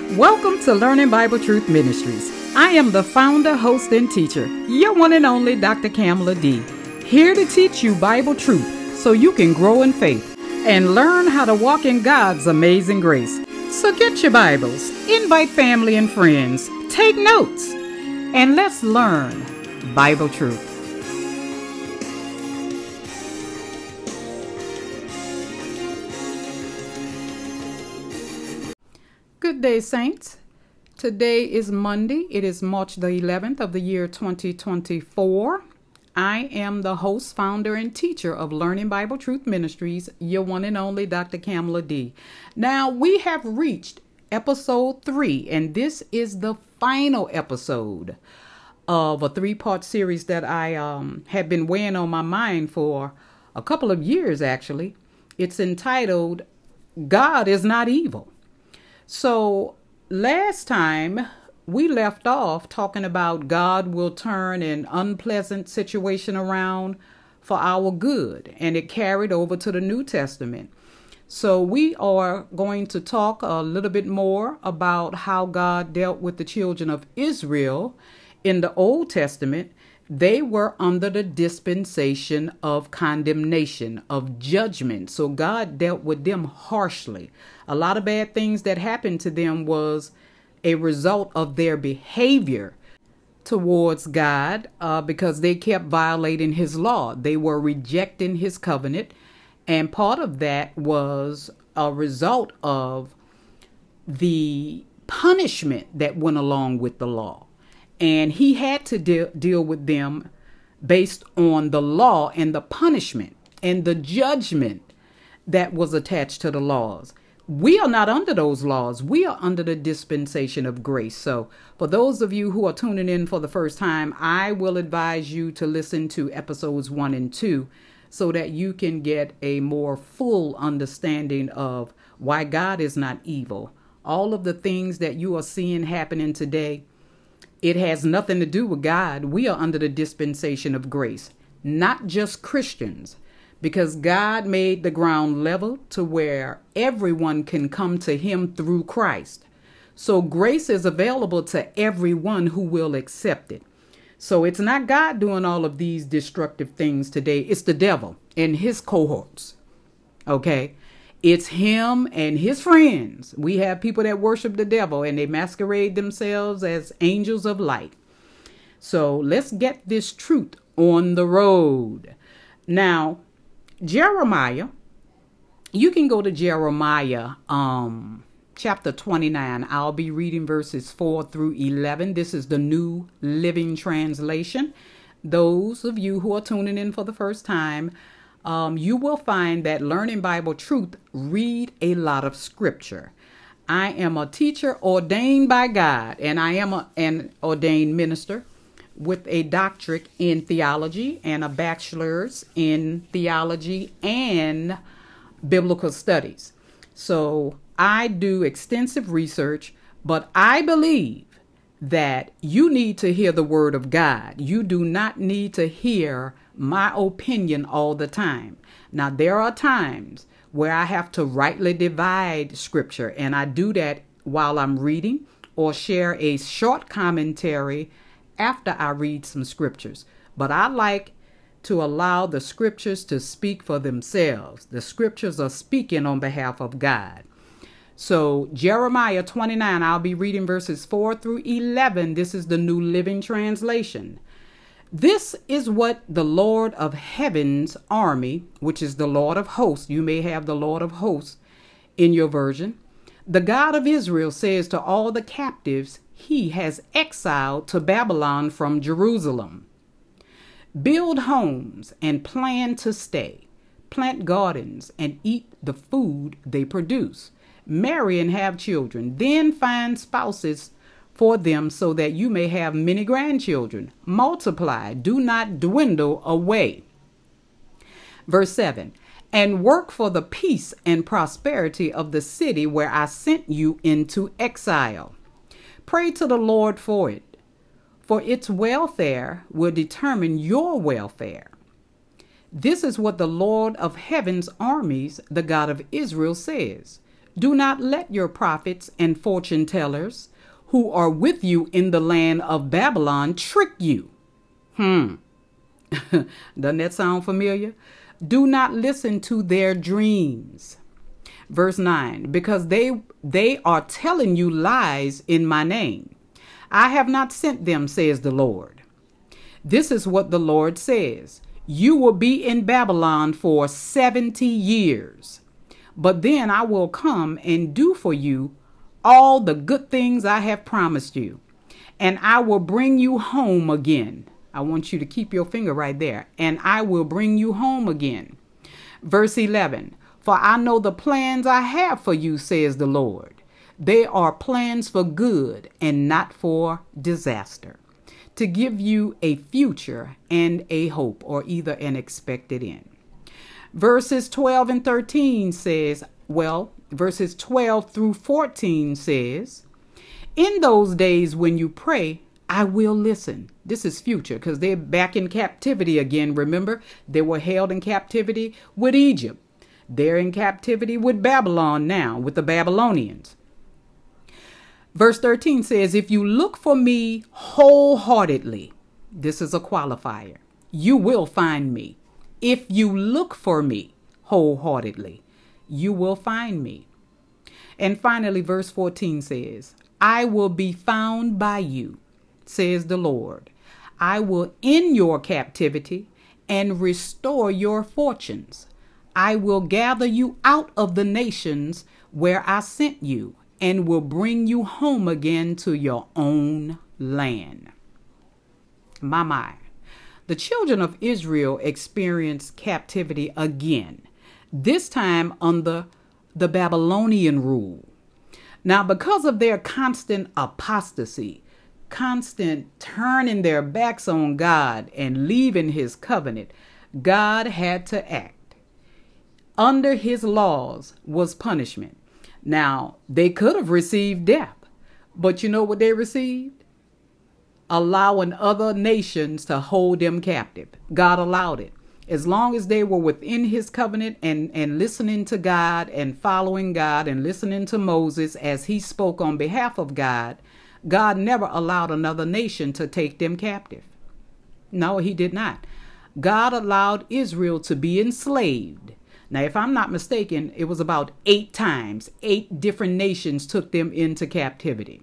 Welcome to Learning Bible Truth Ministries. I am the founder, host, and teacher, your one and only Dr. Kamala D. Here to teach you Bible truth so you can grow in faith and learn how to walk in God's amazing grace. So get your Bibles, invite family and friends, take notes, and let's learn Bible truth. Good day, saints. Today is Monday. It is March the 11th of the year 2024. I am the host, founder, and teacher of Learning Bible Truth Ministries, your one and only Dr. Kamala D. Now, we have reached episode 3, and this is the final episode of a 3-part series that I have been weighing on my mind for a couple of years, actually. It's entitled, God is Not Evil. So last time we left off talking about God will turn an unpleasant situation around for our good, and it carried over to the New Testament. So we are going to talk a little bit more about how God dealt with the children of Israel in the Old Testament. They were under the dispensation of condemnation, of judgment. So God dealt with them harshly. A lot of bad things that happened to them was a result of their behavior towards God because they kept violating his law. They were rejecting his covenant. And part of that was a result of the punishment that went along with the law. And he had to deal with them based on the law and the punishment and the judgment that was attached to the laws. We are not under those laws. We are under the dispensation of grace. So for those of you who are tuning in for the first time, I will advise you to listen to episodes 1 and 2 so that you can get a more full understanding of why God is not evil. All of the things that you are seeing happening today, it has nothing to do with God. We are under the dispensation of grace, not just Christians, because God made the ground level to where everyone can come to him through Christ. So grace is available to everyone who will accept it. So it's not God doing all of these destructive things today. It's the devil and his cohorts. Okay? It's him and his friends. We have people that worship the devil and they masquerade themselves as angels of light. So let's get this truth on the road. Now, Jeremiah, you can go to Jeremiah chapter 29. I'll be reading verses 4 through 11. This is the New Living Translation. Those of you who are tuning in for the first time, you will find that Learning Bible Truth read a lot of scripture. I am a teacher ordained by God, and I am an ordained minister with a doctorate in theology and a bachelor's in theology and biblical studies. So I do extensive research, but I believe that you need to hear the word of God. You do not need to hear my opinion all the time. Now, there are times where I have to rightly divide scripture, and I do that while I'm reading or share a short commentary after I read some scriptures. But I like to allow the scriptures to speak for themselves. The scriptures are speaking on behalf of God. So Jeremiah 29, I'll be reading verses 4 through 11. This is the New Living Translation. This is what the Lord of Heaven's army, which is the Lord of hosts, you may have the Lord of hosts in your version, the God of Israel says to all the captives he has exiled to Babylon from Jerusalem. Build homes and plan to stay. Plant gardens and eat the food they produce. Marry and have children. Then find spouses for them so that you may have many grandchildren. Multiply. Do not dwindle away. Verse 7. And work for the peace and prosperity of the city where I sent you into exile. Pray to the Lord for it, for its welfare will determine your welfare. This is what the Lord of Heaven's armies, the God of Israel, says. Do not let your prophets and fortune tellers who are with you in the land of Babylon trick you. Doesn't that sound familiar? Do not listen to their dreams. Verse 9, because they are telling you lies in my name. I have not sent them, says the Lord. This is what the Lord says. You will be in Babylon for 70 years. But then I will come and do for you all the good things I have promised you. And I will bring you home again. I want you to keep your finger right there. And I will bring you home again. Verse 11. For I know the plans I have for you, says the Lord. They are plans for good and not for disaster, to give you a future and a hope, or either an expected end. Verses 12 and 13 says, verses 12 through 14 says, in those days when you pray, I will listen. This is future because they're back in captivity again. Remember, they were held in captivity with Egypt. They're in captivity with Babylon now, with the Babylonians. Verse 13 says, if you look for me wholeheartedly, this is a qualifier, you will find me. If you look for me wholeheartedly, you will find me. And finally, verse 14 says, I will be found by you, says the Lord. I will end your captivity and restore your fortunes. I will gather you out of the nations where I sent you, and will bring you home again to your own land. My. The children of Israel experienced captivity again, this time under the Babylonian rule. Now, because of their constant apostasy, constant turning their backs on God and leaving his covenant, God had to act. Under his laws was punishment. Now, they could have received death, but you know what they received? Allowing other nations to hold them captive. God allowed it. As long as they were within his covenant and listening to God and following God and listening to Moses as he spoke on behalf of God, God never allowed another nation to take them captive. No, he did not. God allowed Israel to be enslaved. Now, if I'm not mistaken, it was about 8 times. 8 different nations took them into captivity.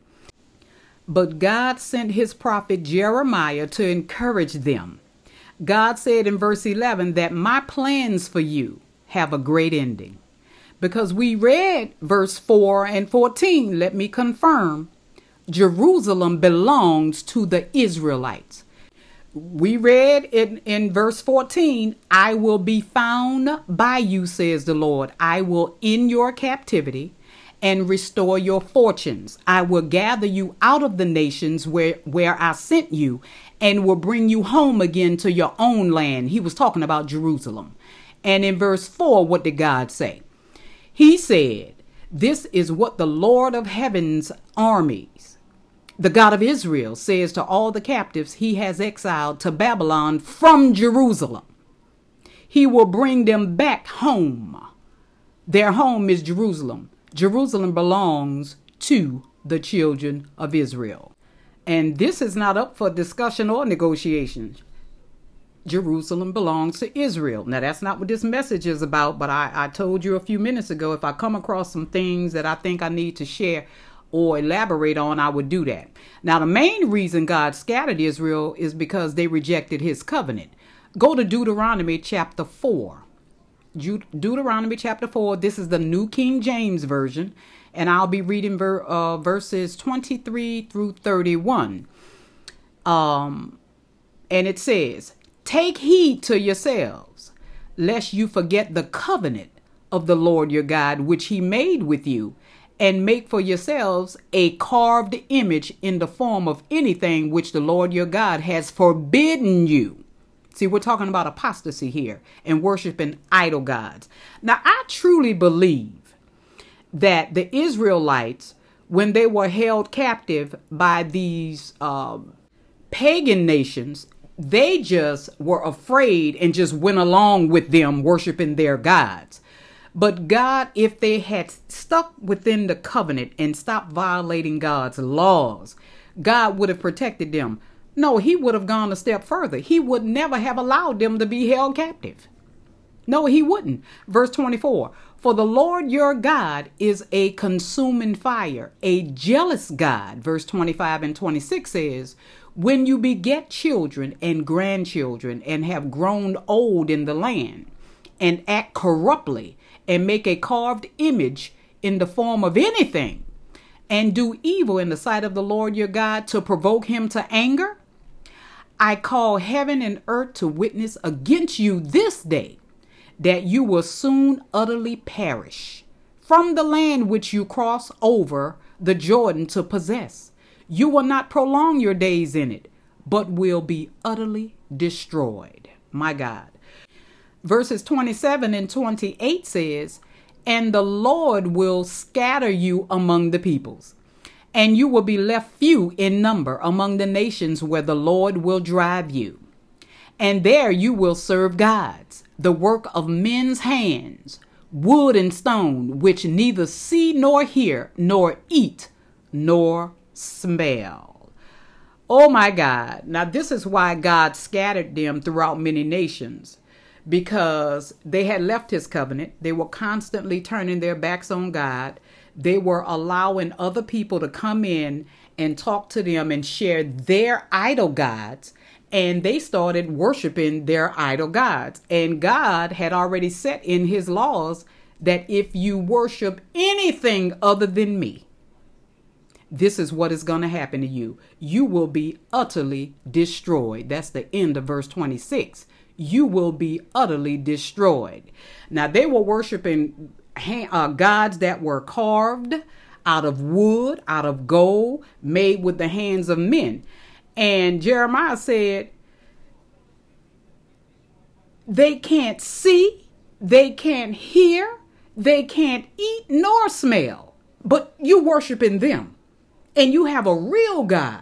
But God sent his prophet Jeremiah to encourage them. God said in verse 11 that my plans for you have a great ending. Because we read verse 4 and 14, let me confirm, Jerusalem belongs to the Israelites. We read in verse 14, I will be found by you, says the Lord. I will end your captivity and restore your fortunes. I will gather you out of the nations where I sent you and will bring you home again to your own land. He was talking about Jerusalem. And in verse 4, what did God say? He said, this is what the Lord of heaven's armies, the God of Israel, says to all the captives he has exiled to Babylon from Jerusalem. He will bring them back home. Their home is Jerusalem. Jerusalem belongs to the children of Israel. And this is not up for discussion or negotiation. Jerusalem belongs to Israel. Now, that's not what this message is about, but I told you a few minutes ago, if I come across some things that I think I need to share or elaborate on, I would do that. Now, the main reason God scattered Israel is because they rejected his covenant. Go to Deuteronomy chapter 4. Deuteronomy chapter 4. This is the New King James Version, and I'll be reading verses 23 through 31. And it says, take heed to yourselves, lest you forget the covenant of the Lord your God, which he made with you, and make for yourselves a carved image in the form of anything which the Lord your God has forbidden you. See, we're talking about apostasy here and worshiping idol gods. Now, I truly believe that the Israelites, when they were held captive by these pagan nations, they just were afraid and just went along with them worshiping their gods. But God, if they had stuck within the covenant and stopped violating God's laws, God would have protected them. No, he would have gone a step further. He would never have allowed them to be held captive. No, he wouldn't. Verse 24, for the Lord your God is a consuming fire, a jealous God. Verse 25 and 26 says, when you beget children and grandchildren and have grown old in the land and act corruptly and make a carved image in the form of anything and do evil in the sight of the Lord your God to provoke him to anger, I call heaven and earth to witness against you this day that you will soon utterly perish from the land which you cross over the Jordan to possess. You will not prolong your days in it, but will be utterly destroyed. My God. Verses 27 and 28 says, and the Lord will scatter you among the peoples, and you will be left few in number among the nations where the Lord will drive you. And there you will serve gods, the work of men's hands, wood and stone, which neither see nor hear, nor eat, nor smell. Oh my God. Now this is why God scattered them throughout many nations, because they had left his covenant. They were constantly turning their backs on God. They were allowing other people to come in and talk to them and share their idol gods. And they started worshiping their idol gods. And God had already set in his laws that if you worship anything other than me, this is what is going to happen to you. You will be utterly destroyed. That's the end of verse 26. You will be utterly destroyed. Now, they were worshiping gods that were carved out of wood, out of gold, made with the hands of men. And Jeremiah said, they can't see, they can't hear, they can't eat nor smell, but you worshiping them. And you have a real God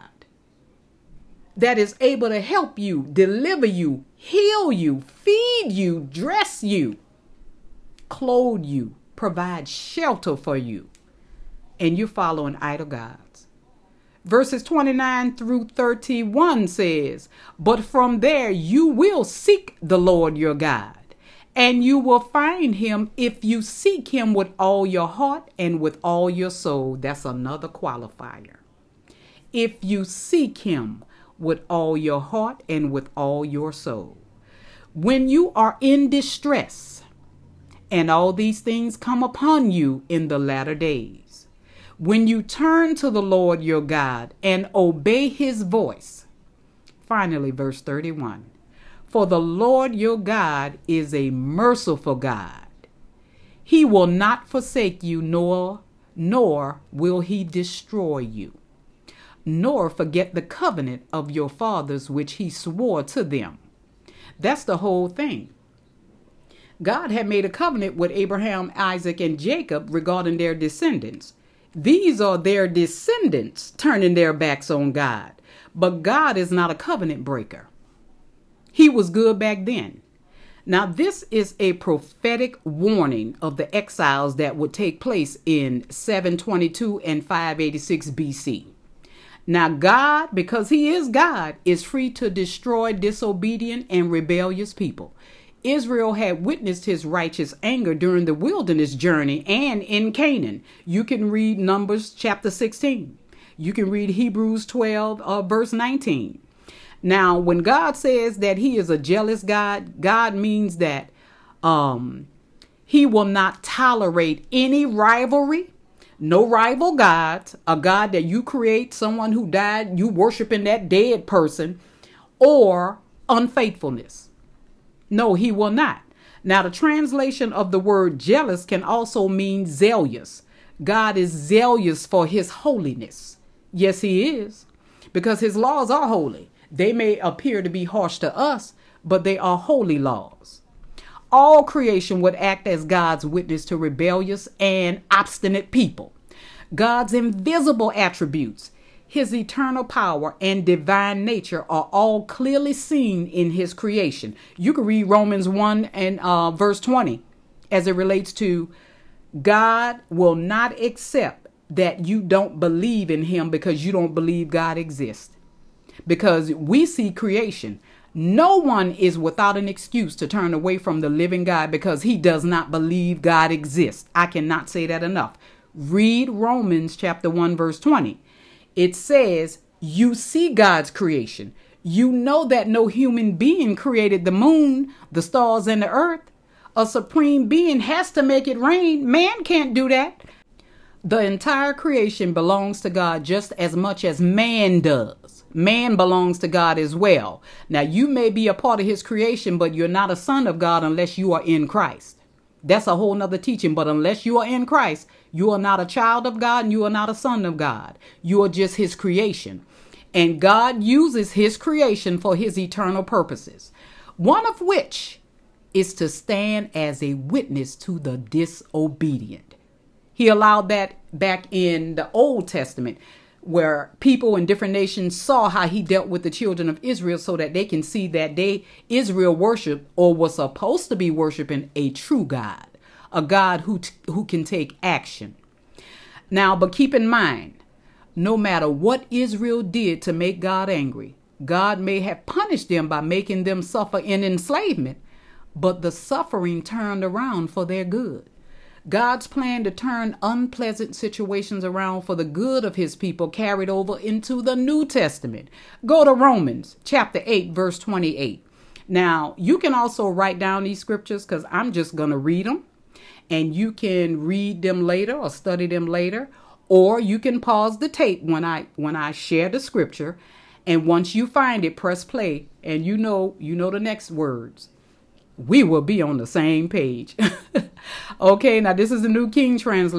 that is able to help you, deliver you, heal you, feed you, dress you, clothe you, provide shelter for you. And you're following idol gods. Verses 29 through 31 says, but from there you will seek the Lord your God, and you will find him if you seek him with all your heart and with all your soul. That's another qualifier. If you seek him with all your heart and with all your soul. When you are in distress, and all these things come upon you in the latter days, when you turn to the Lord your God and obey his voice. Finally, verse 31. For the Lord your God is a merciful God. He will not forsake you, nor will he destroy you, nor forget the covenant of your fathers, which he swore to them. That's the whole thing. God had made a covenant with Abraham, Isaac, and Jacob regarding their descendants. These are their descendants turning their backs on God. But God is not a covenant breaker. He was good back then. Now, this is a prophetic warning of the exiles that would take place in 722 and 586 BC. Now, God, because he is God, is free to destroy disobedient and rebellious people. Israel had witnessed his righteous anger during the wilderness journey and in Canaan. You can read Numbers chapter 16. You can read Hebrews 12, verse 19. Now, when God says that he is a jealous God, God means that he will not tolerate any rivalry, no rival gods, a God that you create, someone who died, you worshiping that dead person, or unfaithfulness. No, he will not. Now, the translation of the word jealous can also mean zealous. God is zealous for his holiness. Yes, he is, because his laws are holy. They may appear to be harsh to us, but they are holy laws. All creation would act as God's witness to rebellious and obstinate people. God's invisible attributes, his eternal power and divine nature are all clearly seen in his creation. You can read Romans 1 and verse 20. as it relates to God will not accept that you don't believe in him because you don't believe God exists. Because we see creation. No one is without an excuse to turn away from the living God because he does not believe God exists. I cannot say that enough. Read Romans chapter 1, verse 20. It says, you see God's creation. You know that no human being created the moon, the stars, and the earth. A supreme being has to make it rain. Man can't do that. The entire creation belongs to God just as much as man does. Man belongs to God as well. Now, you may be a part of his creation, but you're not a son of God unless you are in Christ. That's a whole nother teaching. But unless you are in Christ, you are not a child of God and you are not a son of God. You are just his creation. And God uses his creation for his eternal purposes, one of which is to stand as a witness to the disobedient. He allowed that back in the Old Testament, where people in different nations saw how he dealt with the children of Israel so that they can see that Israel worshiped or was supposed to be worshiping a true God, a God who can take action. Now, but keep in mind, no matter what Israel did to make God angry, God may have punished them by making them suffer in enslavement, but the suffering turned around for their good. God's plan to turn unpleasant situations around for the good of his people carried over into the New Testament. Go to Romans chapter 8, verse 28. Now, you can also write down these scriptures because I'm just going to read them, and you can read them later or study them later, or you can pause the tape when I share the scripture, and once you find it, press play, and you know the next words. We will be on the same page. Okay, now this is the New King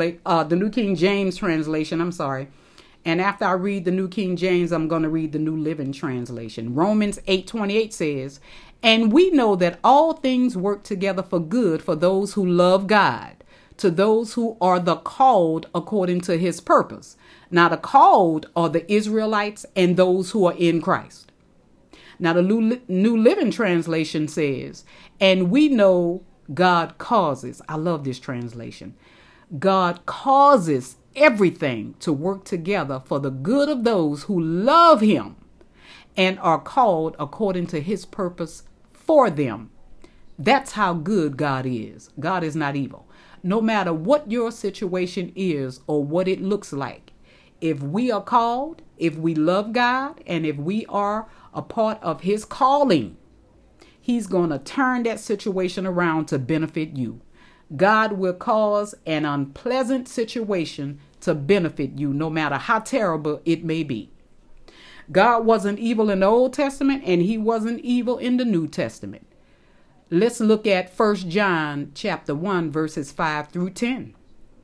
James translation. I'm sorry. And after I read the New King James, I'm going to read the New Living Translation. Romans 8:28 says, and we know that all things work together for good for those who love God, to those who are the called according to his purpose. Now the called are the Israelites and those who are in Christ. Now the New Living Translation says, and we know God causes, I love this translation, God causes everything to work together for the good of those who love him and are called according to his purpose for them. That's how good God is. God is not evil. No matter what your situation is or what it looks like, if we are called, if we love God, and if we are a part of his calling, he's going to turn that situation around to benefit you. God will cause an unpleasant situation to benefit you, no matter how terrible it may be. God wasn't evil in the Old Testament, and he wasn't evil in the New Testament. Let's look at 1 John chapter 1, verses 5 through 10.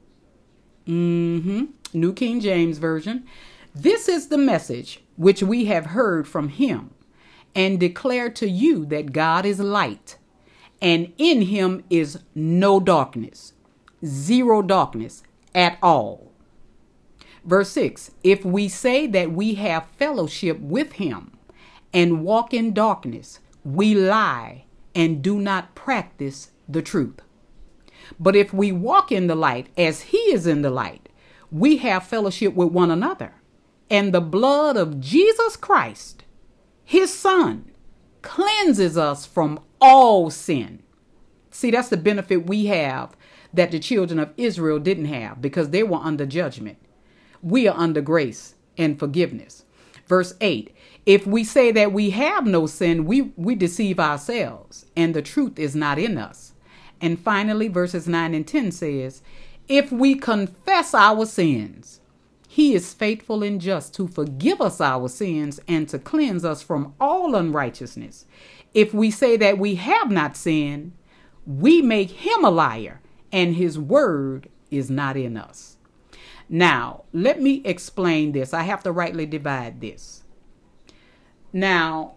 New King James Version. This is the message which we have heard from him and declare to you, that God is light, and in him is no darkness, zero darkness at all. Verse 6, if we say that we have fellowship with him and walk in darkness, we lie and do not practice the truth. But if we walk in the light as he is in the light, we have fellowship with one another, and the blood of Jesus Christ, his son, cleanses us from all sin. See, that's the benefit we have that the children of Israel didn't have, because they were under judgment. We are under grace and forgiveness. Verse 8, if we say that we have no sin, we deceive ourselves, and the truth is not in us. And finally, verses 9 and 10 says, if we confess our sins, he is faithful and just to forgive us our sins and to cleanse us from all unrighteousness. If we say that we have not sinned, we make him a liar, and his word is not in us. Now, let me explain this. I have to rightly divide this. Now,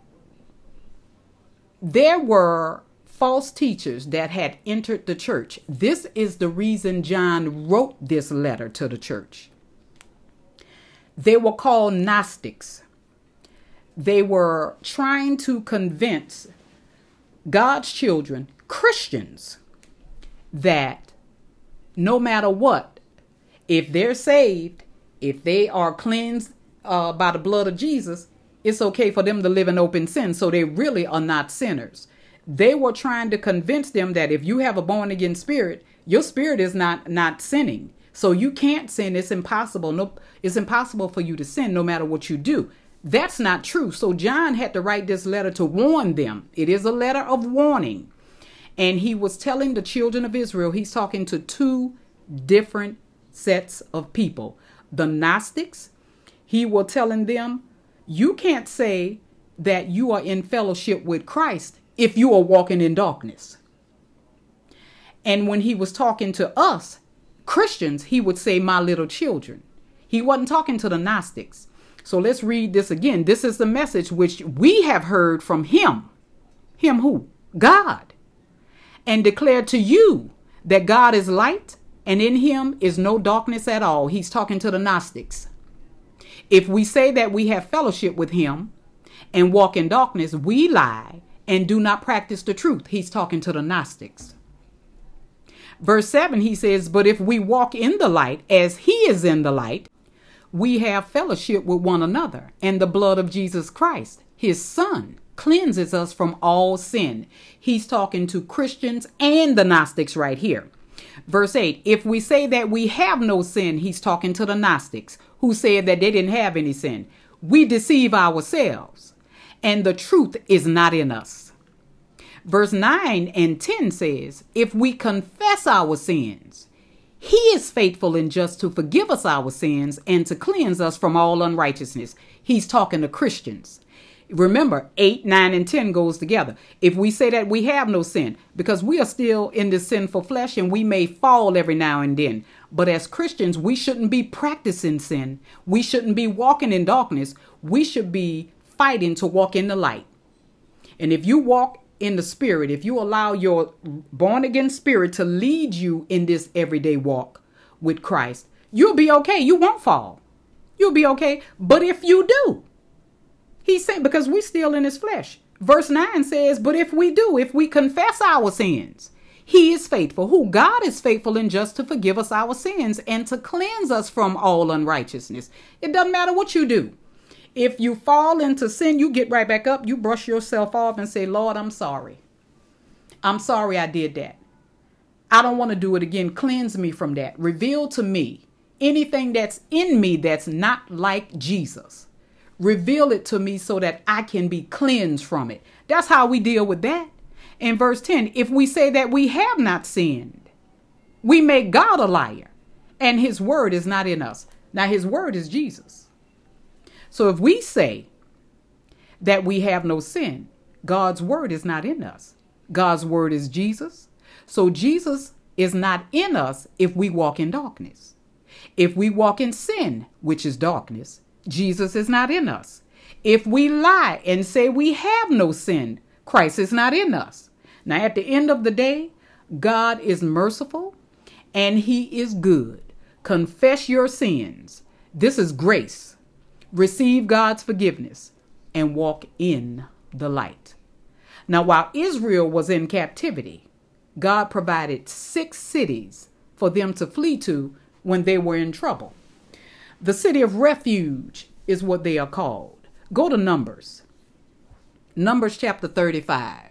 there were false teachers that had entered the church. This is the reason John wrote this letter to the church. They were called Gnostics. They were trying to convince God's children, Christians, that no matter what, if they're saved, if they are cleansed by the blood of Jesus, it's okay for them to live in open sin. So they really are not sinners. They were trying to convince them that if you have a born again spirit, your spirit is not sinning. So you can't sin. It's impossible. No, it's impossible for you to sin no matter what you do. That's not true. So John had to write this letter to warn them. It is a letter of warning. And he was telling the children of Israel, he's talking to two different sets of people. The Gnostics, he was telling them, you can't say that you are in fellowship with Christ if you are walking in darkness. And when he was talking to us, Christians, he would say, my little children. He wasn't talking to the Gnostics. So let's read this again. This is the message which we have heard from him. Him who? God. And declare to you that God is light and in him is no darkness at all. He's talking to the Gnostics. If we say that we have fellowship with him and walk in darkness, we lie and do not practice the truth. He's talking to the Gnostics. Verse 7, he says, but if we walk in the light as he is in the light, we have fellowship with one another, and the blood of Jesus Christ, his son, cleanses us from all sin. He's talking to Christians and the Gnostics right here. Verse 8, if we say that we have no sin, he's talking to the Gnostics who said that they didn't have any sin. We deceive ourselves, and the truth is not in us. Verse 9 and 10 says, if we confess our sins, he is faithful and just to forgive us our sins and to cleanse us from all unrighteousness. He's talking to Christians. Remember, 8, 9, and 10 goes together. If we say that we have no sin, because we are still in this sinful flesh and we may fall every now and then. But as Christians, we shouldn't be practicing sin. We shouldn't be walking in darkness. We should be fighting to walk in the light. And if you walk in the spirit, if you allow your born again spirit to lead you in this everyday walk with Christ, you'll be okay. You won't fall. You'll be okay. But if you do, he's saying, because we're still in his flesh. Verse 9 says, but if we do, if we confess our sins, he is faithful. Who? God is faithful and just to forgive us our sins and to cleanse us from all unrighteousness. It doesn't matter what you do. If you fall into sin, you get right back up. You brush yourself off and say, Lord, I'm sorry. I'm sorry I did that. I don't want to do it again. Cleanse me from that. Reveal to me anything that's in me that's not like Jesus. Reveal it to me so that I can be cleansed from it. That's how we deal with that. In verse 10, if we say that we have not sinned, we make God a liar, and his word is not in us. Now, his word is Jesus. So if we say that we have no sin, God's word is not in us. God's word is Jesus. So Jesus is not in us if we walk in darkness. If we walk in sin, which is darkness, Jesus is not in us. If we lie and say we have no sin, Christ is not in us. Now, at the end of the day, God is merciful and he is good. Confess your sins. This is grace. Receive God's forgiveness and walk in the light. Now, while Israel was in captivity, God provided 6 cities for them to flee to when they were in trouble. The city of refuge is what they are called. Go to Numbers. Numbers chapter 35.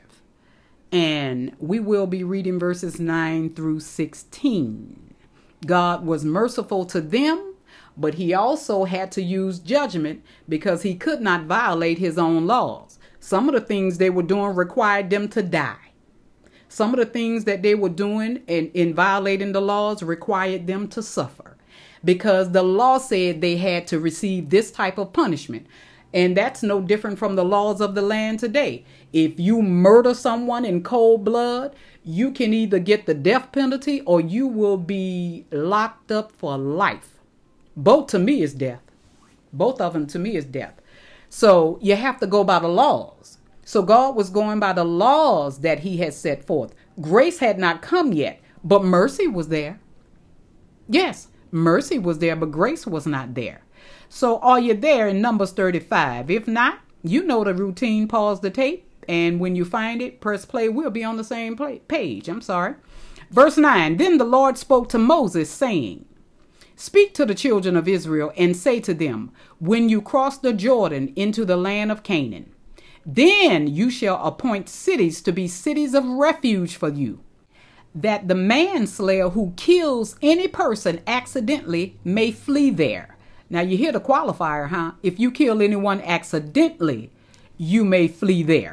And we will be reading verses 9 through 16. God was merciful to them, but he also had to use judgment because he could not violate his own laws. Some of the things they were doing required them to die. Some of the things that they were doing in violating the laws required them to suffer because the law said they had to receive this type of punishment. And that's no different from the laws of the land today. If you murder someone in cold blood, you can either get the death penalty or you will be locked up for life. Both to me is death. Both of them to me is death. So you have to go by the laws. So God was going by the laws that he had set forth. Grace had not come yet, but mercy was there. Yes, mercy was there, but grace was not there. So are you there in Numbers 35? If not, you know the routine. Pause the tape. And when you find it, press play. We'll be on the same page. Verse 9, then the Lord spoke to Moses, saying, speak to the children of Israel and say to them, when you cross the Jordan into the land of Canaan, then you shall appoint cities to be cities of refuge for you, that the manslayer who kills any person accidentally may flee there. Now you hear the qualifier, huh? If you kill anyone accidentally, you may flee there.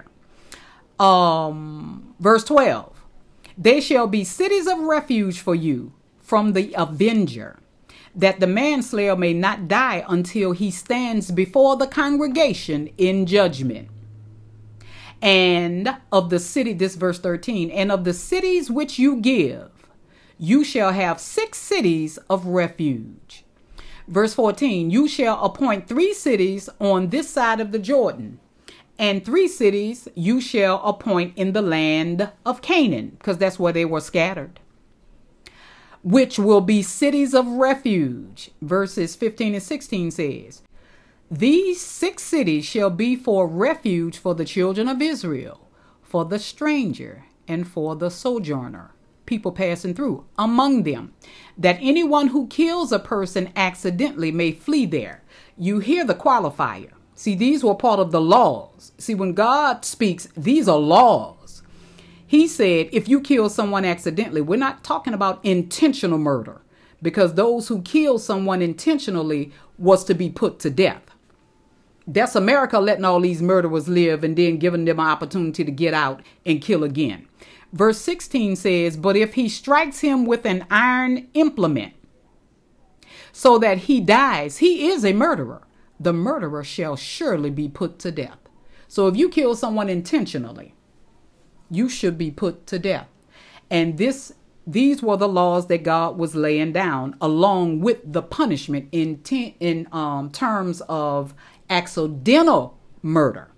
Verse 12, they shall be cities of refuge for you from the avenger, that the manslayer may not die until he stands before the congregation in judgment. And of the city, this verse 13, and of the cities which you give, you shall have 6 cities of refuge. Verse 14, you shall appoint 3 cities on this side of the Jordan, and 3 cities you shall appoint in the land of Canaan, because that's where they were scattered, which will be cities of refuge. Verses 15 and 16 says, these 6 cities shall be for refuge for the children of Israel, for the stranger and for the sojourner, people passing through among them, that anyone who kills a person accidentally may flee there. You hear the qualifier. See, these were part of the laws. See, when God speaks, these are laws. He said, if you kill someone accidentally, we're not talking about intentional murder, because those who kill someone intentionally was to be put to death. That's America letting all these murderers live and then giving them an opportunity to get out and kill again. Verse 16 says, but if he strikes him with an iron implement so that he dies, he is a murderer. The murderer shall surely be put to death. So if you kill someone intentionally, you should be put to death. And these were the laws that God was laying down, along with the punishment in terms of accidental murder,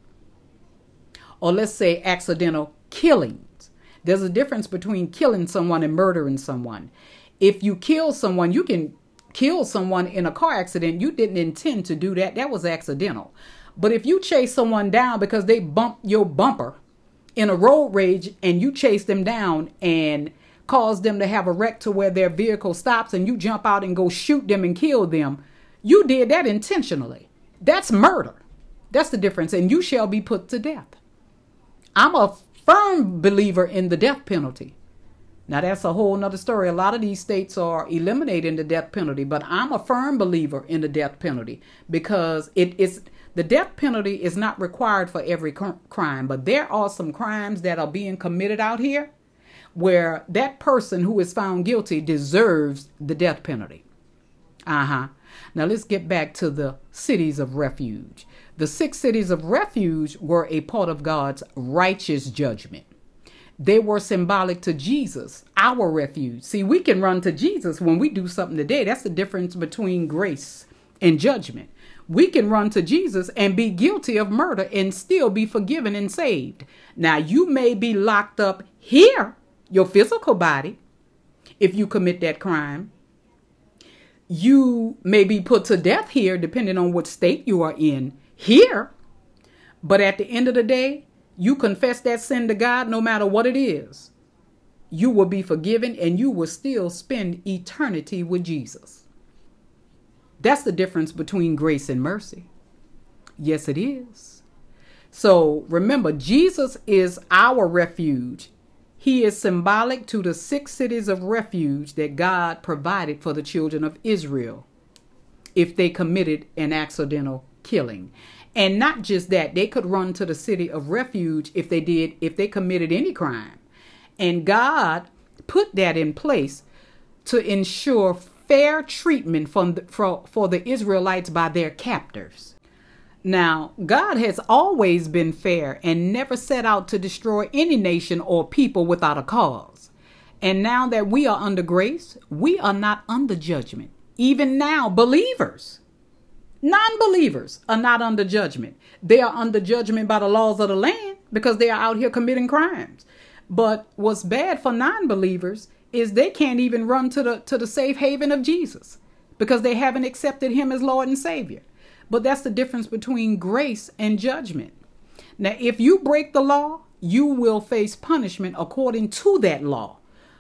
or let's say accidental killings. There's a difference between killing someone and murdering someone. If you kill someone, you can kill someone in a car accident. You didn't intend to do that. That was accidental. But if you chase someone down because they bumped your bumper in a road rage, and you chase them down and cause them to have a wreck to where their vehicle stops, and you jump out and go shoot them and kill them, you did that intentionally. That's murder. That's the difference. And you shall be put to death. I'm a firm believer in the death penalty. Now, that's a whole nother story. A lot of these states are eliminating the death penalty, but I'm a firm believer in the death penalty, because the death penalty is not required for every crime, but there are some crimes that are being committed out here where that person who is found guilty deserves the death penalty. Now let's get back to the cities of refuge. The 6 cities of refuge were a part of God's righteous judgment. They were symbolic to Jesus, our refuge. See, we can run to Jesus when we do something today. That's the difference between grace and judgment. We can run to Jesus and be guilty of murder and still be forgiven and saved. Now, you may be locked up here, your physical body, if you commit that crime. You may be put to death here, depending on what state you are in here. But at the end of the day, you confess that sin to God, no matter what it is, you will be forgiven and you will still spend eternity with Jesus. That's the difference between grace and mercy. Yes, it is. So remember, Jesus is our refuge. He is symbolic to the 6 cities of refuge that God provided for the children of Israel if they committed an accidental killing. And not just that, they could run to the city of refuge if they committed any crime. And God put that in place to ensure fair treatment for the Israelites by their captors. Now, God has always been fair and never set out to destroy any nation or people without a cause. And now that we are under grace, we are not under judgment. Even now, believers, non-believers are not under judgment. They are under judgment by the laws of the land because they are out here committing crimes. But what's bad for non-believers is they can't even run to the safe haven of Jesus because they haven't accepted him as Lord and Savior. But that's the difference between grace and judgment. Now, if you break the law, you will face punishment according to that law.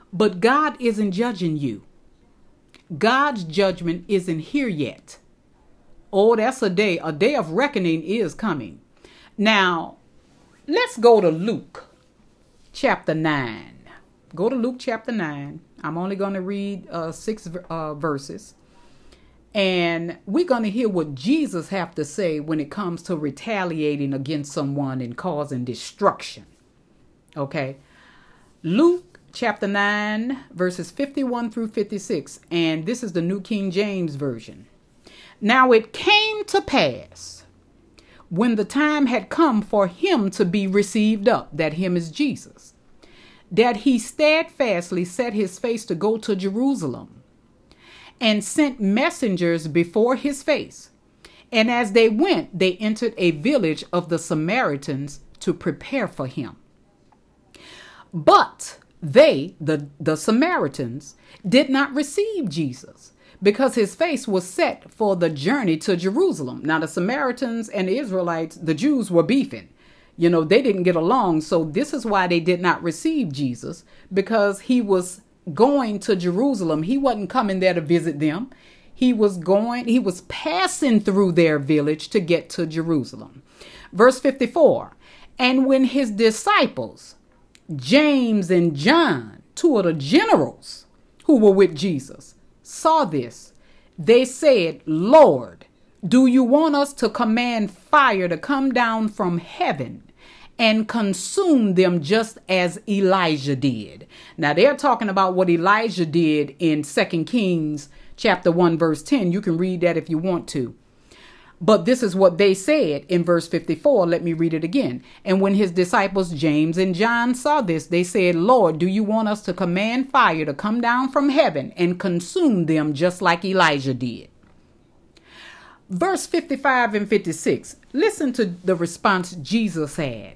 But God isn't judging you. God's judgment isn't here yet. Oh, that's a day of reckoning is coming. Now, let's go to Luke chapter 9. Go to Luke chapter 9. I'm only going to read 6 verses. And we're going to hear what Jesus have to say when it comes to retaliating against someone and causing destruction. Okay. Luke chapter 9, verses 51 through 56. And this is the New King James Version. Now it came to pass, when the time had come for him to be received up, that him is Jesus, that he steadfastly set his face to go to Jerusalem, and sent messengers before his face. And as they went, they entered a village of the Samaritans to prepare for him. But they, the Samaritans, did not receive Jesus, because his face was set for the journey to Jerusalem. Now, the Samaritans and the Israelites, the Jews, were beefing. You know, they didn't get along. So this is why they did not receive Jesus, because he was going to Jerusalem. He wasn't coming there to visit them. He was passing through their village to get to Jerusalem. Verse 54, and when his disciples, James and John, two of the generals who were with Jesus, saw this, they said, Lord, do you want us to command fire to come down from heaven and consume them just as Elijah did? Now they're talking about what Elijah did in 2 Kings chapter 1 verse 10. You can read that if you want to. But this is what they said in verse 54. Let me read it again. And when his disciples James and John saw this, they said, Lord, do you want us to command fire to come down from heaven and consume them just like Elijah did? Verse 55 and 56. Listen to the response Jesus had.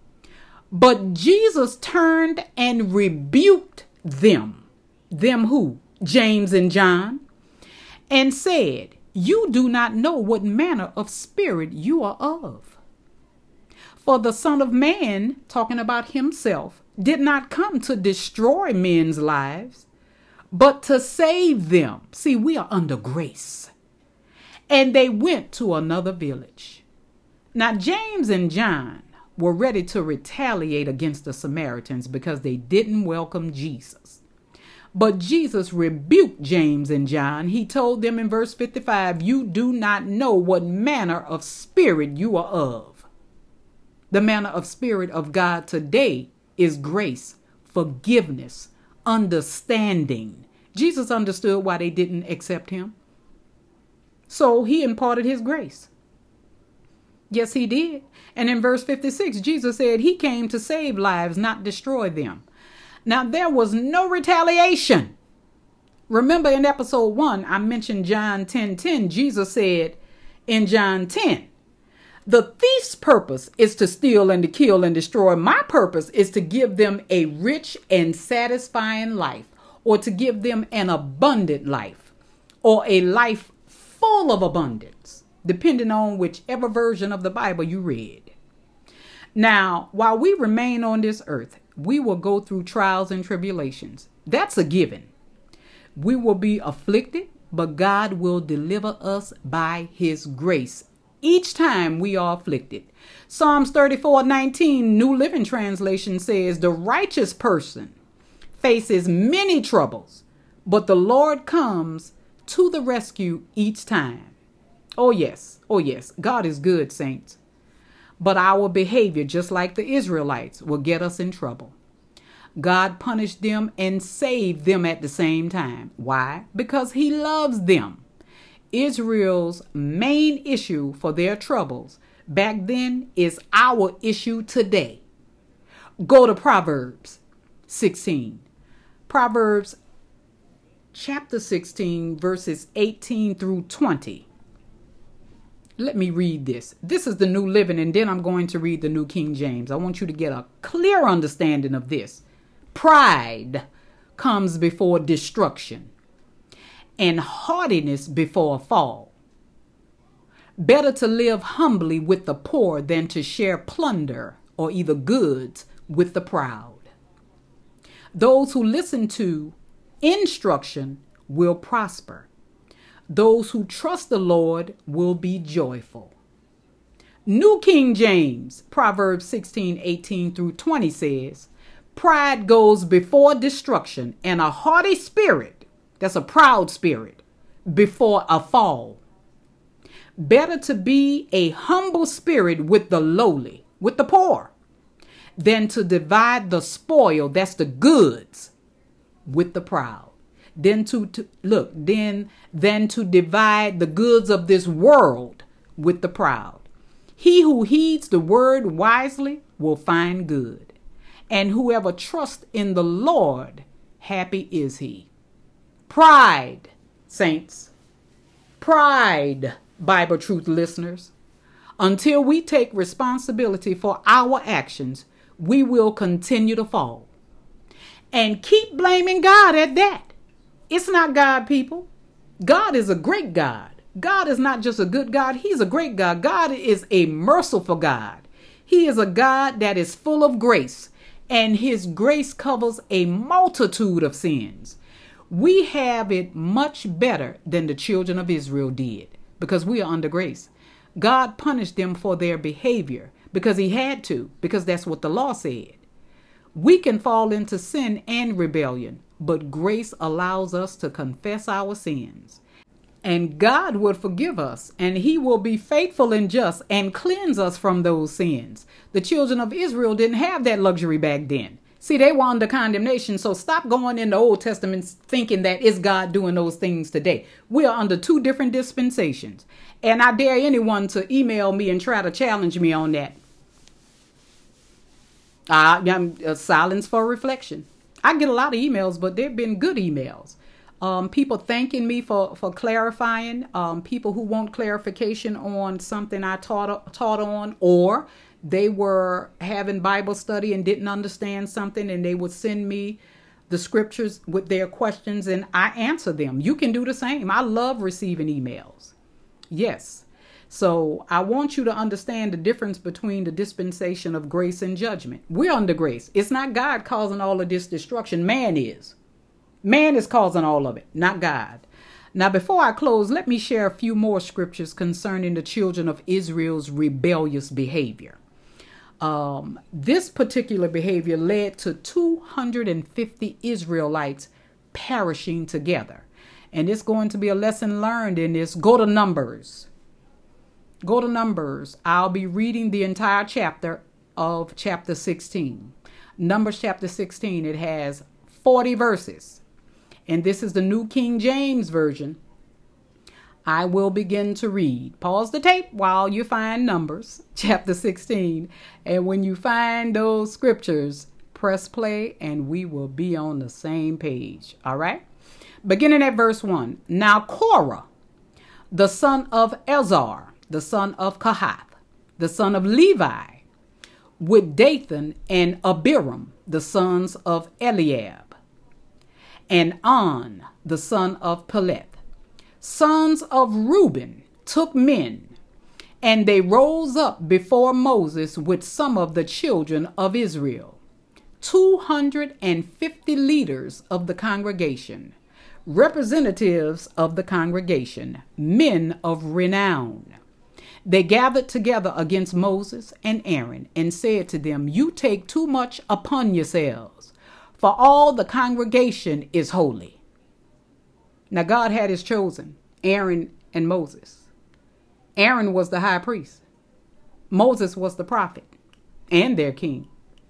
But Jesus turned and rebuked them. Them who? James and John. And said, you do not know what manner of spirit you are of. For the Son of Man, talking about himself, did not come to destroy men's lives, but to save them. See, we are under grace. And they went to another village. Now, James and John were ready to retaliate against the Samaritans because they didn't welcome Jesus. But Jesus rebuked James and John. He told them in verse 55, you do not know what manner of spirit you are of. The manner of spirit of God today is grace, forgiveness, understanding. Jesus understood why they didn't accept him. So he imparted his grace. Yes, he did. And in verse 56, Jesus said he came to save lives, not destroy them. Now, there was no retaliation. Remember in episode 1, I mentioned John 10:10. Jesus said in John 10, the thief's purpose is to steal and to kill and destroy. My purpose is to give them a rich and satisfying life, or to give them an abundant life, or a life full of abundance, depending on whichever version of the Bible you read. Now, while we remain on this earth, we will go through trials and tribulations. That's a given. We will be afflicted, but God will deliver us by his grace each time we are afflicted. Psalms 34:19, New Living Translation says, the righteous person faces many troubles, but the Lord comes to the rescue each time. Oh yes, God is good, saints. But our behavior, just like the Israelites, will get us in trouble. God punished them and saved them at the same time. Why? Because he loves them. Israel's main issue for their troubles back then is our issue today. Go to Proverbs 16. Proverbs chapter 16, verses 18 through 20. Let me read this. This is the New Living, and then I'm going to read the New King James. I want you to get a clear understanding of this. Pride comes before destruction, and haughtiness before a fall. Better to live humbly with the poor than to share plunder or either goods with the proud. Those who listen to instruction will prosper. Those who trust the Lord will be joyful. New King James, Proverbs 16:18 through 20 says, pride goes before destruction, and a haughty spirit, that's a proud spirit, before a fall. Better to be a humble spirit with the lowly, with the poor, than to divide the spoil, that's the goods, with the proud. Than to divide the goods of this world with the proud. He who heeds the word wisely will find good, and whoever trusts in the Lord, happy is he. Pride, saints, pride, Bible Truth listeners. Until we take responsibility for our actions, we will continue to fall. And keep blaming God at that. It's not God, people. God is a great God. God is not just a good God. He's a great God. God is a merciful God. He is a God that is full of grace, and his grace covers a multitude of sins. We have it much better than the children of Israel did because we are under grace. God punished them for their behavior because he had to, because that's what the law said. We can fall into sin and rebellion, but grace allows us to confess our sins. And God would forgive us, and he will be faithful and just and cleanse us from those sins. The children of Israel didn't have that luxury back then. See, they were under condemnation, so stop going in the Old Testament thinking that it's God doing those things today. We are under two different dispensations, and I dare anyone to email me and try to challenge me on that. Silence for reflection. I get a lot of emails, but they've been good emails. People thanking me for clarifying, people who want clarification on something I taught on, or they were having Bible study and didn't understand something, and they would send me the scriptures with their questions, and I answer them. You can do the same. I love receiving emails. Yes. So I want you to understand the difference between the dispensation of grace and judgment. We're under grace. It's not God causing all of this destruction. Man is. Man is causing all of it, not God. Now, before I close, let me share a few more scriptures concerning the children of Israel's rebellious behavior. This particular behavior led to 250 Israelites perishing together. And it's going to be a lesson learned in this. Go to Numbers. Go to Numbers. I'll be reading the entire chapter of chapter 16. Numbers chapter 16. It has 40 verses. And this is the New King James Version. I will begin to read. Pause the tape while you find Numbers chapter 16. And when you find those scriptures, press play and we will be on the same page. All right. Beginning at verse 1. Now Korah, the son of Elzar, the son of Kohath, the son of Levi, with Dathan and Abiram, the sons of Eliab, and On, the son of Peleth, sons of Reuben, took men, and they rose up before Moses with some of the children of Israel, 250 leaders of the congregation, representatives of the congregation, men of renown. They gathered together against Moses and Aaron and said to them, "You take too much upon yourselves, for all the congregation is holy." Now God had his chosen, Aaron and Moses. Aaron was the high priest. Moses was the prophet and their king.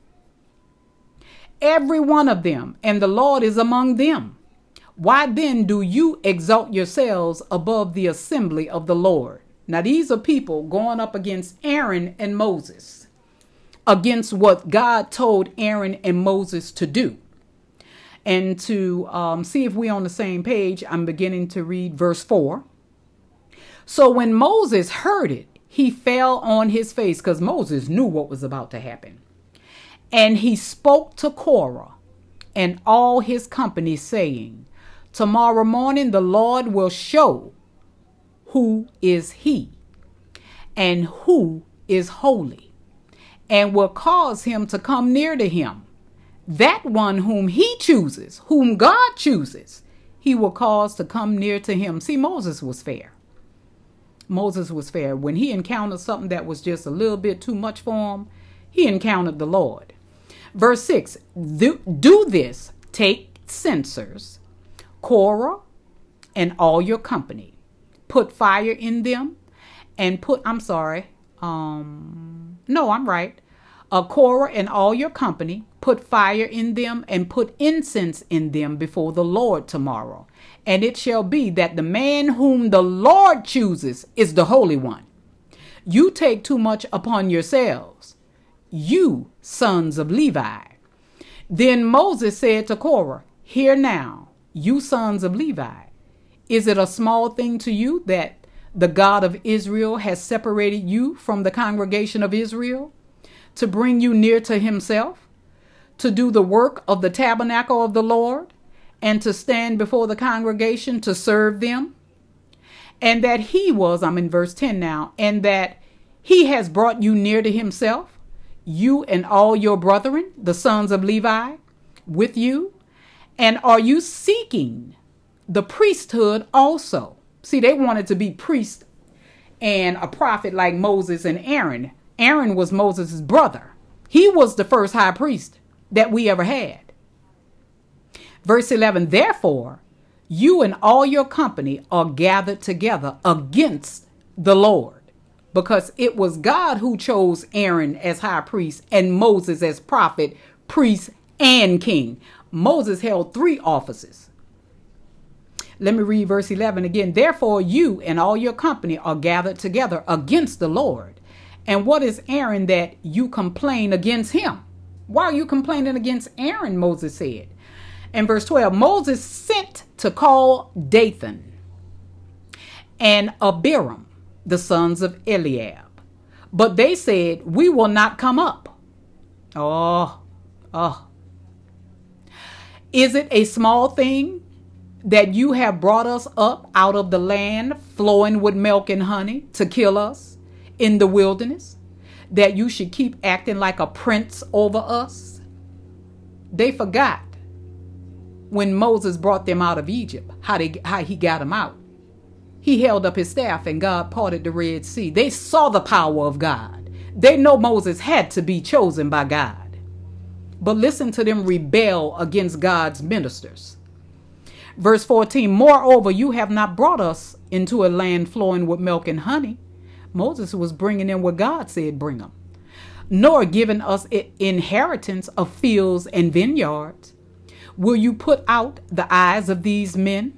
Every one of them, and the Lord is among them. Why then do you exalt yourselves above the assembly of the Lord? Now these are people going up against Aaron and Moses, against what God told Aaron and Moses to do. And to see if we're on the same page, I'm beginning to read verse 4. So when Moses heard it, he fell on his face, because Moses knew what was about to happen. And he spoke to Korah and all his company, saying, "Tomorrow morning the Lord will show who is he and who is holy, and will cause him to come near to him. that one whom he chooses, whom God chooses, he will cause to come near to him. See, Moses was fair. Moses was fair. When he encountered something that was just a little bit too much for him, he encountered the Lord. Verse 6, do this, take censers, Korah, and all your company, put fire in them, and Korah and all your company, put fire in them, and put incense in them before the Lord tomorrow. And it shall be that the man whom the Lord chooses is the Holy One. You take too much upon yourselves, you sons of Levi. Then Moses said to Korah, hear now, you sons of Levi, is it a small thing to you that the God of Israel has separated you from the congregation of Israel to bring you near to himself, to do the work of the tabernacle of the Lord, and to stand before the congregation to serve them? And that I'm in verse 10 now, and that he has brought you near to himself, you and all your brethren, the sons of Levi, with you? And are you seeking the priesthood also? See, they wanted to be priest and a prophet like Moses and Aaron. Aaron was Moses' brother. He was the first high priest that we ever had. Verse 11, therefore, you and all your company are gathered together against the Lord, because it was God who chose Aaron as high priest and Moses as prophet, priest, and king. Moses held 3 offices. Let me read verse 11 again. Therefore, you and all your company are gathered together against the Lord. And what is Aaron that you complain against him? Why are you complaining against Aaron? Moses said. And verse 12, Moses sent to call Dathan and Abiram, the sons of Eliab. But they said, we will not come up. Is it a small thing that you have brought us up out of the land flowing with milk and honey to kill us in the wilderness, that you should keep acting like a prince over us? They forgot when Moses brought them out of Egypt, how he got them out. He held up his staff and God parted the Red Sea. They saw the power of God. They know Moses had to be chosen by God. But listen to them rebel against God's ministers. Verse 14, moreover, you have not brought us into a land flowing with milk and honey. Moses was bringing in what God said bring them. Nor given us inheritance of fields and vineyards. Will you put out the eyes of these men?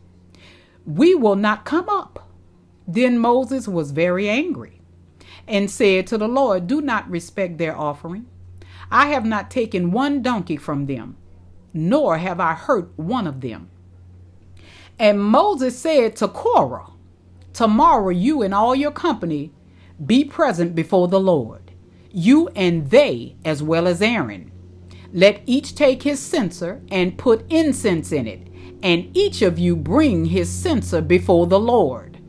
We will not come up. Then Moses was very angry and said to the Lord, do not respect their offering. I have not taken one donkey from them, nor have I hurt one of them. And Moses said to Korah, tomorrow you and all your company be present before the Lord, you and they as well as Aaron. Let each take his censer and put incense in it, and each of you bring his censer before the Lord.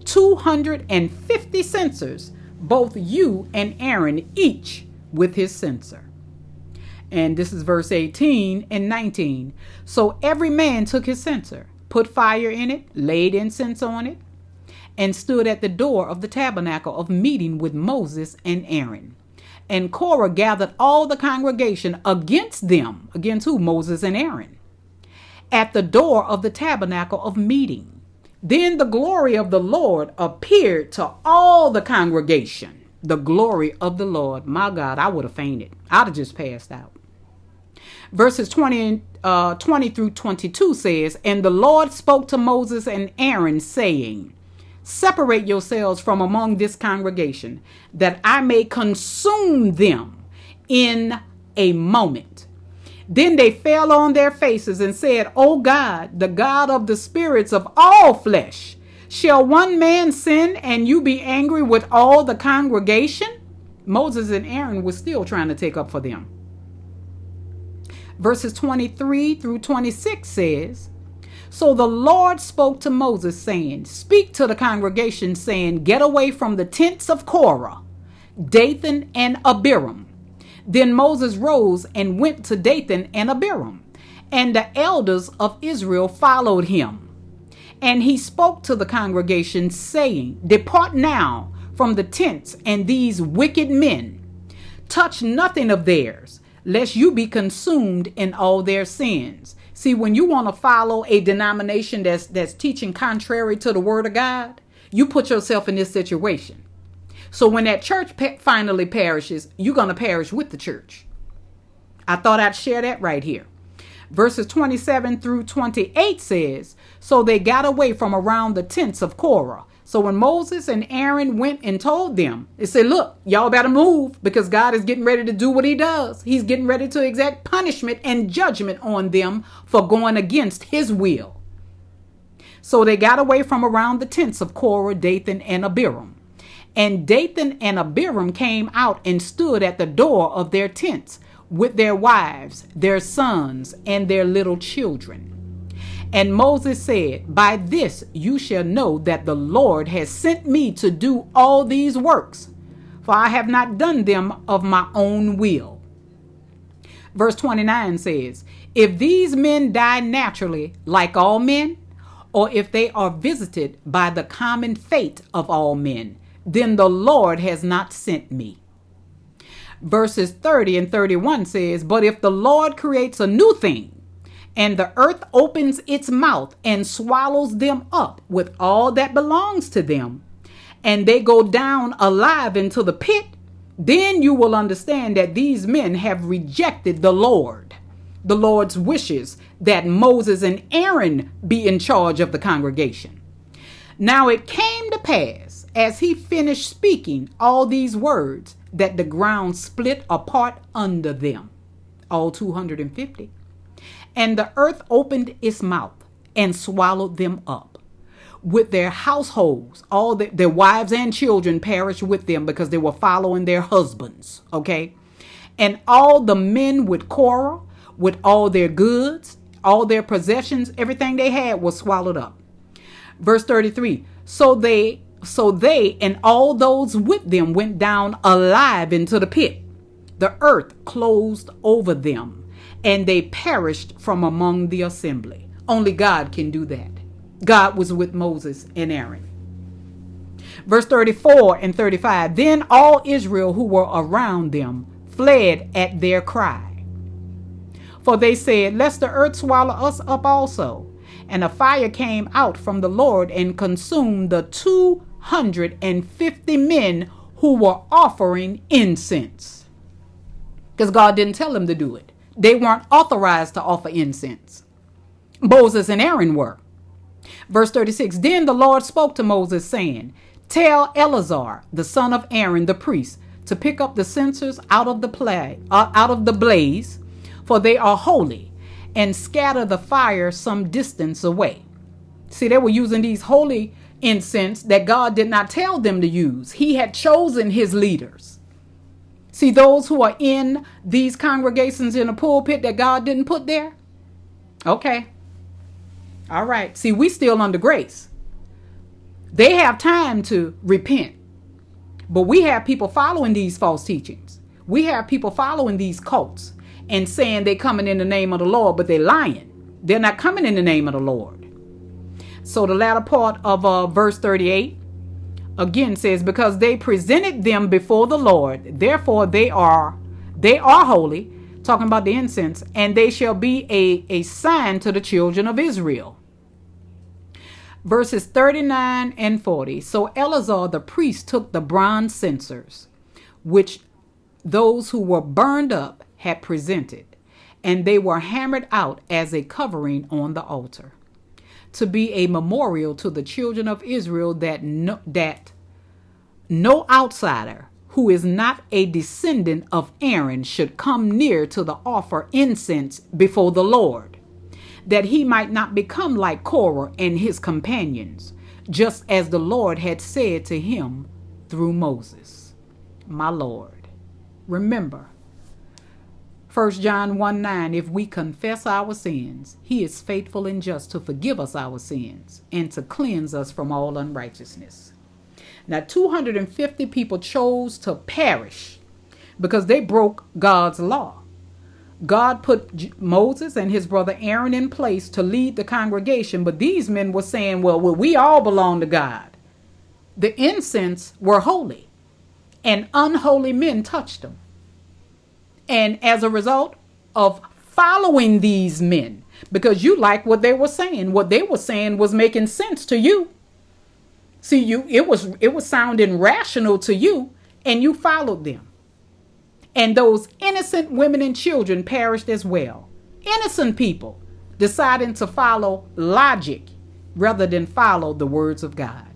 250 censers, both you and Aaron, each with his censer. And this is verse 18 and 19. So every man took his censer, put fire in it, laid incense on it, and stood at the door of the tabernacle of meeting with Moses and Aaron. And Korah gathered all the congregation against them. Against who? Moses and Aaron. At the door of the tabernacle of meeting. Then the glory of the Lord appeared to all the congregation. The glory of the Lord. My God, I would have fainted. I'd have just passed out. Verses 20 through 22 says, and the Lord spoke to Moses and Aaron, saying, separate yourselves from among this congregation, that I may consume them in a moment. Then they fell on their faces and said, O God, the God of the spirits of all flesh, shall one man sin and you be angry with all the congregation? Moses and Aaron were still trying to take up for them. Verses 23 through 26 says, so the Lord spoke to Moses, saying, speak to the congregation, saying, get away from the tents of Korah, Dathan and Abiram. Then Moses rose and went to Dathan and Abiram, and the elders of Israel followed him. And he spoke to the congregation, saying, Depart now from the tents and these wicked men. Touch nothing of theirs, lest you be consumed in all their sins. See, when you want to follow a denomination that's teaching contrary to the word of God, you put yourself in this situation. So when that church finally perishes, you're going to perish with the church. I thought I'd share that right here. Verses 27 through 28 says, So they got away from around the tents of Korah. So when Moses and Aaron went and told them, they said, look, y'all better move because God is getting ready to do what he does. He's getting ready to exact punishment and judgment on them for going against his will. So they got away from around the tents of Korah, Dathan, and Abiram. And Dathan and Abiram came out and stood at the door of their tents with their wives, their sons, and their little children. And Moses said, By this you shall know that the Lord has sent me to do all these works, for I have not done them of my own will. Verse 29 says, If these men die naturally like all men, or if they are visited by the common fate of all men, then the Lord has not sent me. Verses 30 and 31 says, But if the Lord creates a new thing, and the earth opens its mouth and swallows them up with all that belongs to them, and they go down alive into the pit, then you will understand that these men have rejected the Lord's wishes that Moses and Aaron be in charge of the congregation. Now it came to pass, as he finished speaking all these words, that the ground split apart under them, all 250. And the earth opened its mouth and swallowed them up. With their households, all their wives and children perished with them because they were following their husbands. Okay. And all the men with Korah, with all their goods, all their possessions, everything they had was swallowed up. Verse 33. So they and all those with them went down alive into the pit. The earth closed over them, and they perished from among the assembly. Only God can do that. God was with Moses and Aaron. Verse 34 and 35. Then all Israel who were around them fled at their cry. For they said, Lest the earth swallow us up also. And a fire came out from the Lord and consumed the 250 men who were offering incense. Because God didn't tell them to do it. They weren't authorized to offer incense. Moses and Aaron were. Verse 36. Then the Lord spoke to Moses, saying, Tell Eleazar, the son of Aaron, the priest, to pick up the censers out of the blaze, for they are holy, and scatter the fire some distance away. See, they were using these holy incense that God did not tell them to use. He had chosen his leaders. See, those who are in these congregations in a pulpit that God didn't put there. Okay. All right. See, we still under grace. They have time to repent. But we have people following these false teachings. We have people following these cults and saying they're coming in the name of the Lord, but they're lying. They're not coming in the name of the Lord. So the latter part of verse 38 again says, Because they presented them before the Lord, therefore they are holy, talking about the incense, and they shall be a sign to the children of Israel. Verses 39 and 40. So Eleazar the priest took the bronze censers, which those who were burned up had presented, and they were hammered out as a covering on the altar, to be a memorial to the children of Israel that no outsider who is not a descendant of Aaron should come near to the offer incense before the Lord, that he might not become like Korah and his companions, just as the Lord had said to him through Moses. My Lord, remember, 1 John 1:9, if we confess our sins, he is faithful and just to forgive us our sins and to cleanse us from all unrighteousness. Now, 250 people chose to perish because they broke God's law. God put Moses and his brother Aaron in place to lead the congregation, but these men were saying, well, we all belong to God. The incense were holy, and unholy men touched them. And as a result of following these men, because you like what they were saying was making sense to you. See, it was sounding rational to you, and you followed them. And those innocent women and children perished as well. Innocent people deciding to follow logic rather than follow the words of God.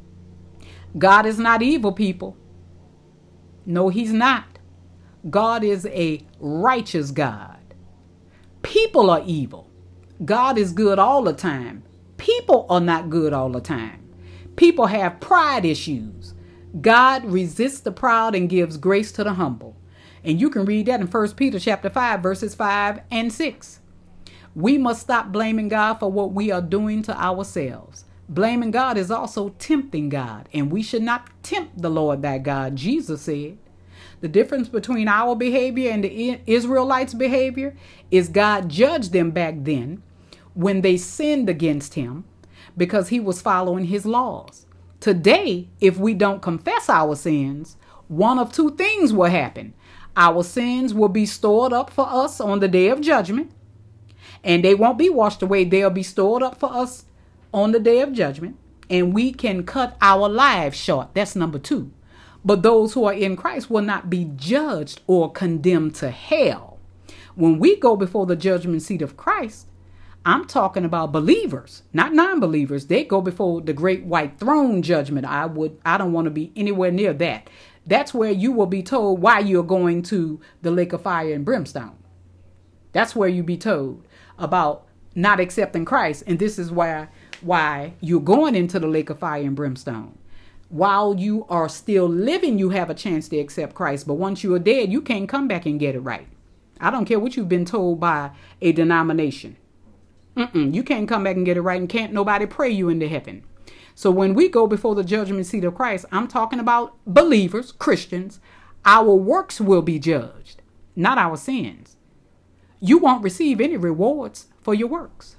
God is not evil, people. No, he's not. God is a righteous God. People are evil. God is good all the time. People are not good all the time. People have pride issues. God resists the proud and gives grace to the humble. And you can read that in 1 Peter chapter 5, verses 5 and 6. We must stop blaming God for what we are doing to ourselves. Blaming God is also tempting God, and we should not tempt the Lord thy God, Jesus said. The difference between our behavior and the Israelites' behavior is God judged them back then when they sinned against him because he was following his laws. Today, if we don't confess our sins, one of two things will happen. Our sins will be stored up for us on the day of judgment, and they won't be washed away. They'll be stored up for us on the day of judgment, and we can cut our lives short. That's number two. But those who are in Christ will not be judged or condemned to hell. When we go before the judgment seat of Christ, I'm talking about believers, not non-believers. They go before the great white throne judgment. I don't want to be anywhere near that. That's where you will be told why you're going to the lake of fire and brimstone. That's where you be told about not accepting Christ. And this is why you're going into the lake of fire and brimstone. While you are still living, you have a chance to accept Christ. But once you are dead, you can't come back and get it right. I don't care what you've been told by a denomination. You can't come back and get it right, and can't nobody pray you into heaven. So when we go before the judgment seat of Christ, I'm talking about believers, Christians. Our works will be judged, not our sins. You won't receive any rewards for your works.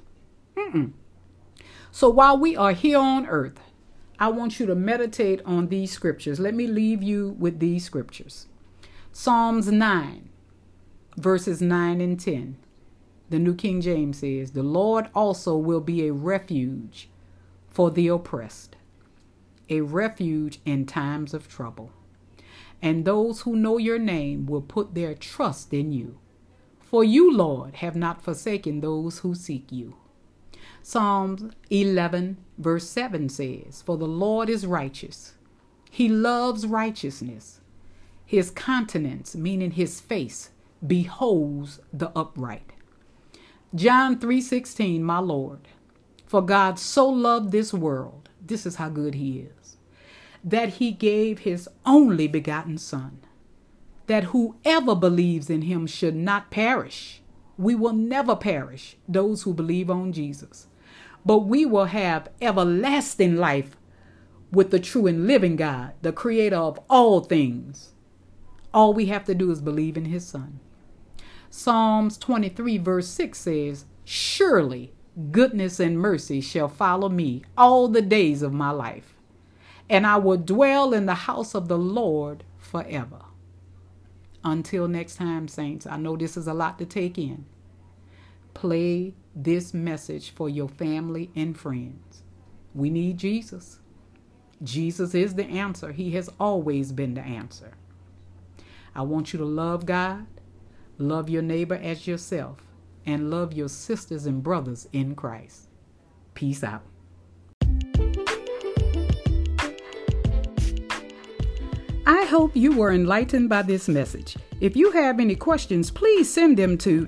So while we are here on earth, I want you to meditate on these scriptures. Let me leave you with these scriptures. Psalms 9, verses 9 and 10. The New King James says, "The Lord also will be a refuge for the oppressed, a refuge in times of trouble. And those who know your name will put their trust in you. For you, Lord, have not forsaken those who seek you." Psalms 11, verse 7 says, "For the Lord is righteous. He loves righteousness. His countenance," meaning his face, "beholds the upright." John 3:16, "My Lord, for God so loved this world," this is how good he is, "that he gave his only begotten Son, that whoever believes in him should not perish." We will never perish, those who believe on Jesus, but we will have everlasting life with the true and living God, the creator of all things. All we have to do is believe in his Son. Psalms 23, verse 6 says, "Surely goodness and mercy shall follow me all the days of my life, and I will dwell in the house of the Lord forever." Until next time, saints, I know this is a lot to take in. Play this message for your family and friends. We need Jesus. Jesus is the answer. He has always been the answer. I want you to love God, love your neighbor as yourself, and love your sisters and brothers in Christ. Peace out. I hope you were enlightened by this message. If you have any questions, please send them to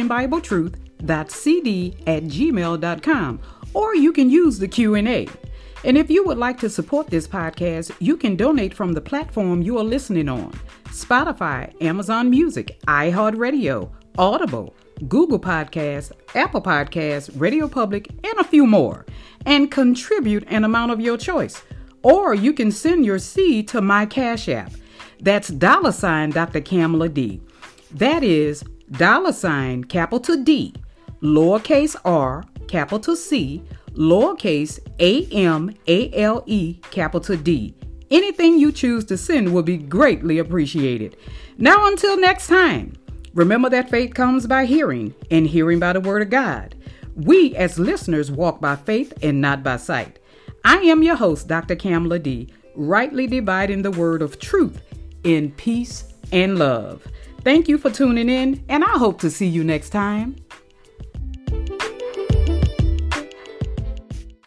talkingbibletruth.cd@gmail.com, or you can use the Q&A. And if you would like to support this podcast, you can donate from the platform you are listening on: Spotify, Amazon Music, iHeartRadio, Audible, Google Podcasts, Apple Podcasts, Radio Public, and a few more, and contribute an amount of your choice. Or you can send your seed to my Cash App. That's $ Dr. Kamala D. That is $ capital D, lowercase r, capital C, lowercase AMALE, capital D. Anything you choose to send will be greatly appreciated. Now, until next time, remember that faith comes by hearing, and hearing by the word of God. We as listeners walk by faith and not by sight. I am your host, Dr. Kamala D., rightly dividing the word of truth in peace and love. Thank you for tuning in, and I hope to see you next time.